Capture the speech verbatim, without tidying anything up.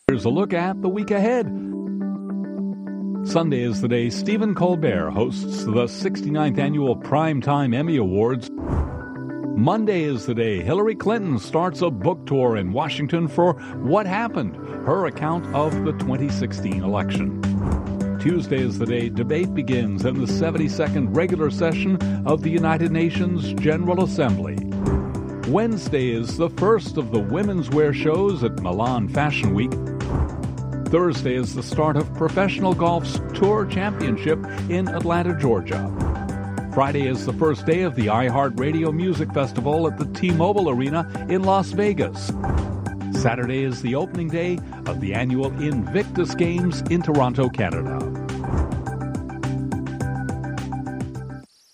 Here's a look at the week ahead. Sunday is the day Stephen Colbert hosts the sixty-ninth Annual Primetime Emmy Awards. Monday is the day Hillary Clinton starts a book tour in Washington for What Happened, her account of the twenty sixteen election. Tuesday is the day debate begins in the seventy-second regular session of the United Nations General Assembly. Wednesday is the first of the women's wear shows at Milan Fashion Week. Thursday is the start of professional golf's Tour Championship in Atlanta, Georgia. Friday is the first day of the iHeartRadio Music Festival at the T-Mobile Arena in Las Vegas. Saturday is the opening day of the annual Invictus Games in Toronto, Canada.